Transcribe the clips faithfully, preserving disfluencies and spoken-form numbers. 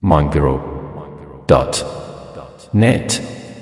مانگرو دات نت.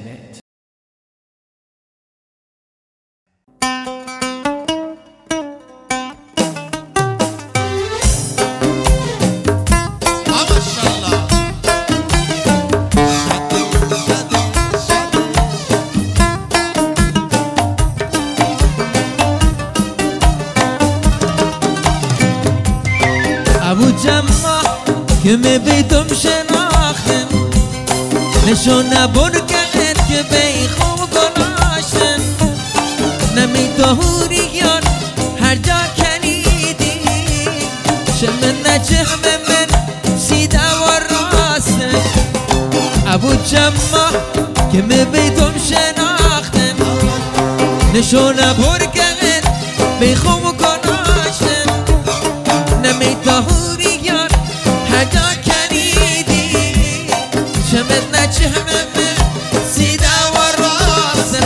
ابو جمع که می بیدم شناختن نشونه برگرد که بی خوب گناشتن نمی دهوریان هر جا کنیدی شمن نجه من سیده و راستن ابو جمع که می بیدم شناختن نشونه برگرد بی خوب گناشتن نمی دهوریان هر جا کنیدی شمن نجه من سیده و راستن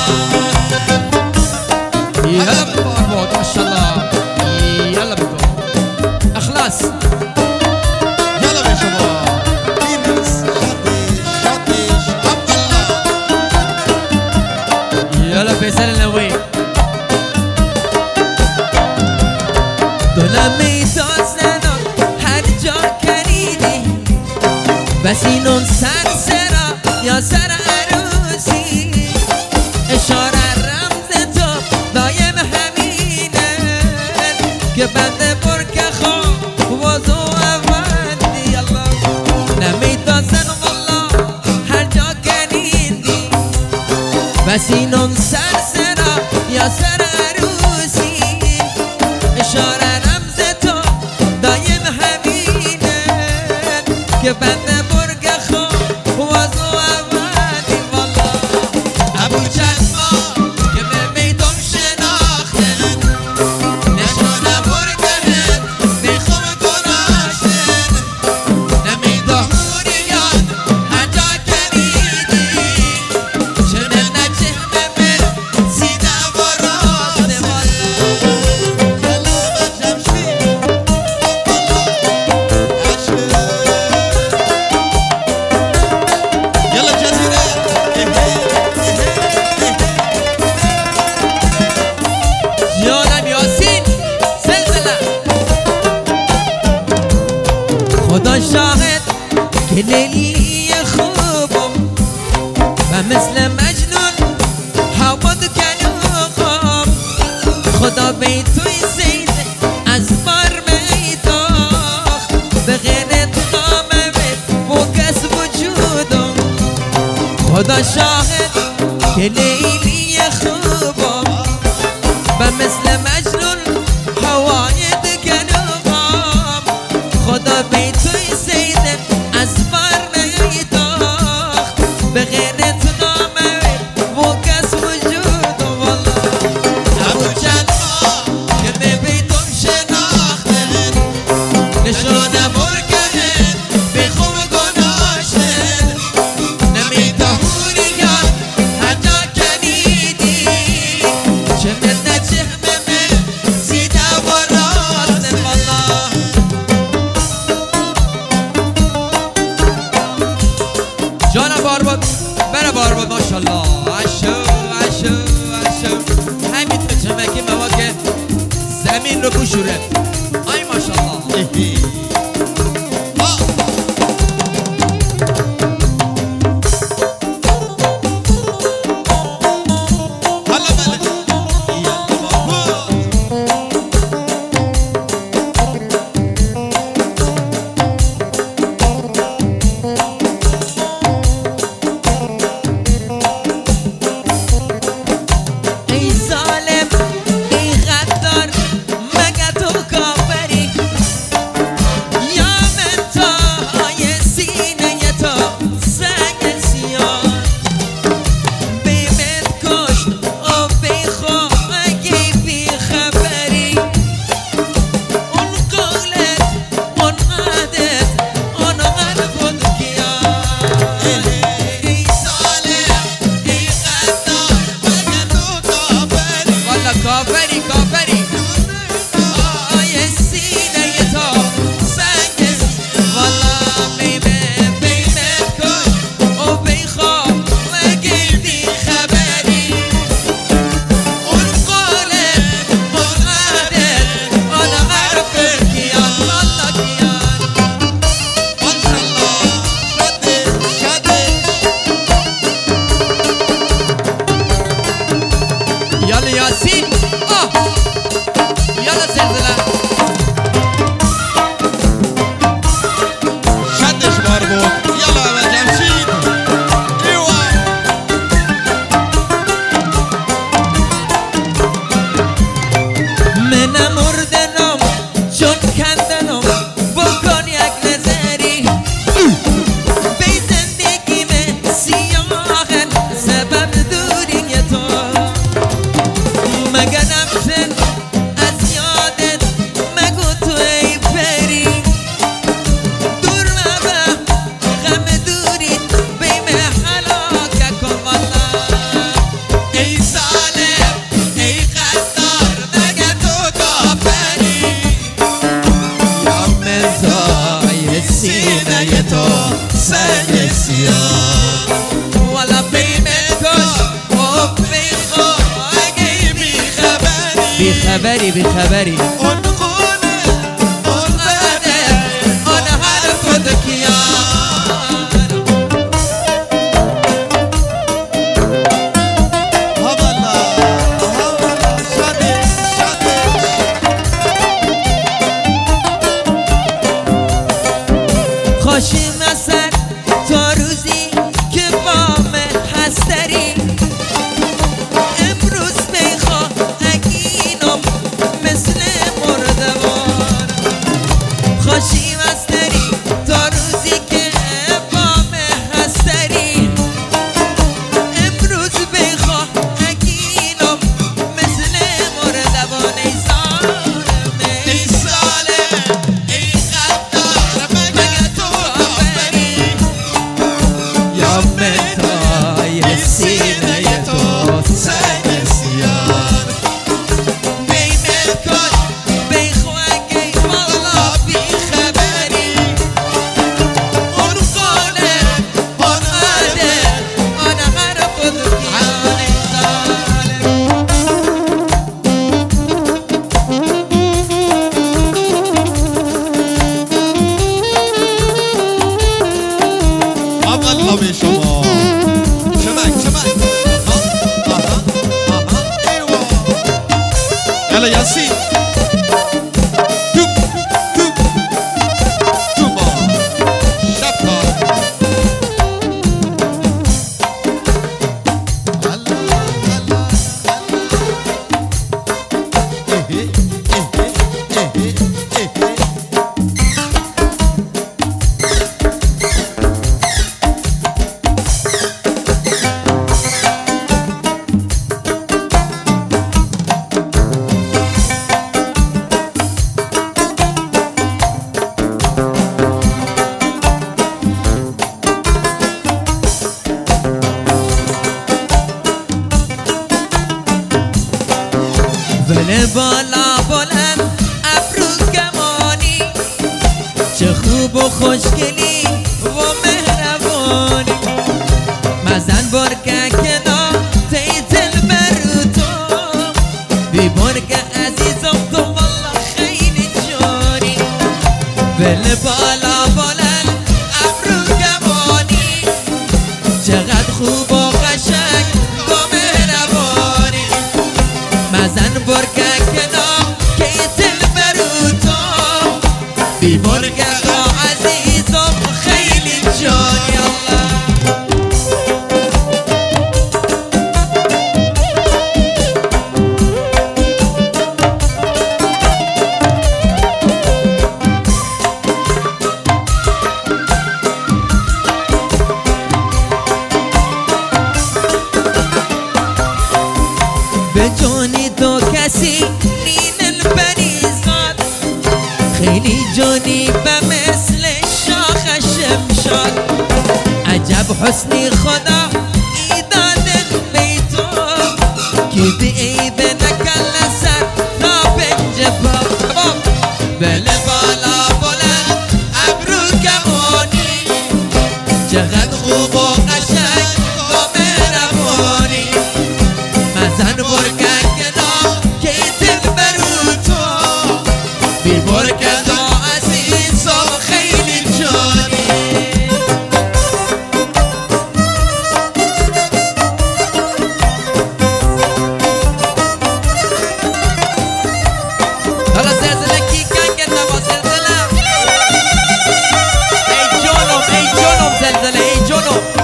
يلا بالباربود ما شاء الله يلا بالباربود اخلاص يلا يا شباب فينس شاطش شاطش عبد الله يلا فيصل النووي دلمي تازنا هر جا کنیدی بس اینون سر سرا یا سر عروسی اشاره که بنده برکه خواه وضو اوندی الله نمیدازن والله هر جا کنیدی بس اینون سر سرا یا سر عروسی اشاره رمز تو دایم همینه که بنده برکه خواه وضو اوندی والله ابو جسما که میدم شناختن نشانه برگرد بیخوب گناشتن نمیدهوریان هر جا کنیدی شمن نجه من سیده و راست يلا بجمشي يلا جزيرة جانم یاسین سلسله خدا شاهد که لیلی خوبم و مثل مجنون هوا دکنوخم خدا بی توی زید از بار میتاخت به غیرت قامه و کس وجودم خدا شاهد که لیلی خوبم و مثل مجنون هوای دکنوخم خدا بی توی زید از بار میتاخت به غیرت نامه و کس وجود والله ابو جنما که می بیدم شناختن نشانه برگرد بی خوب گناشتن نمی دهوریان هر جا کنیدی شمن نجه من سیده و راستن والله جانا باربود بره باربود ماشالله عشو عشو عشو همین تو چمکی موا که زمین رو بشوره آی ماشالله هلا ملك يلا بابود ای ظالم ای غدار مگه تو سنگ سیاه والا بیمت کش و بیخوا اگه بیخبری بیخبری بیخبری اون خونه اون بده آن حرف دکیان حوالا حوالا شادش شادش خوشی مثل تا روزی که با من هستری امروز میخوا اگینم مثل مردوان خوشی مستری تا روزی که با من هستری امروز میخوا اگینم مثل مردوان ای ظالم ای ظالم ای غدار مگه تو کافری یا متای سینه تو سنگ سیاه بیمت کن بیخوانگی والا بیخبری اون خانه اون آده آن حرف دکیان ظالم حوالا به شما چمک چمک آها آها آها ایوا یلا یاسین توپ توپ توپا شب کار هلا هلا هلا اه اه اه اه ولی بالا بلند ابرو گمانی چه خوب و خوشگلی و مهربانی مزن برکه کنار تی دل برو تو بی برکه عزیزم تو والله خیلی جانی ولی بالا بلند ابرو گمانی چقدر خوب و قشنگ و مهربانی مزن برکه کنار که دل برو تو بی برکه عزیزم خیلی جانی الله به جانی تو کسی نین البریزاد خیلی جانی به مثل شاخ شمشاد عجب حسنی خدا ایدادن بیتو که بیده نکل سر تا پنجباب بله بالا بلند ابرو گمانی چقدر خوب و قشنگ و مهربانی مزن برکه کنار که دل برو تو بی برکه دا عزیزم خیلی جانی حالا زلزله کی کنگ نوا زلزله ای جانم ای جانم زلزله ای جانم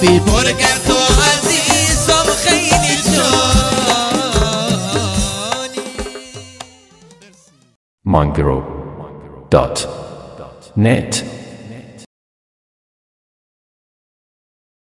رفیق برگر تو عزیزم خیلی جانی. Mangro dot net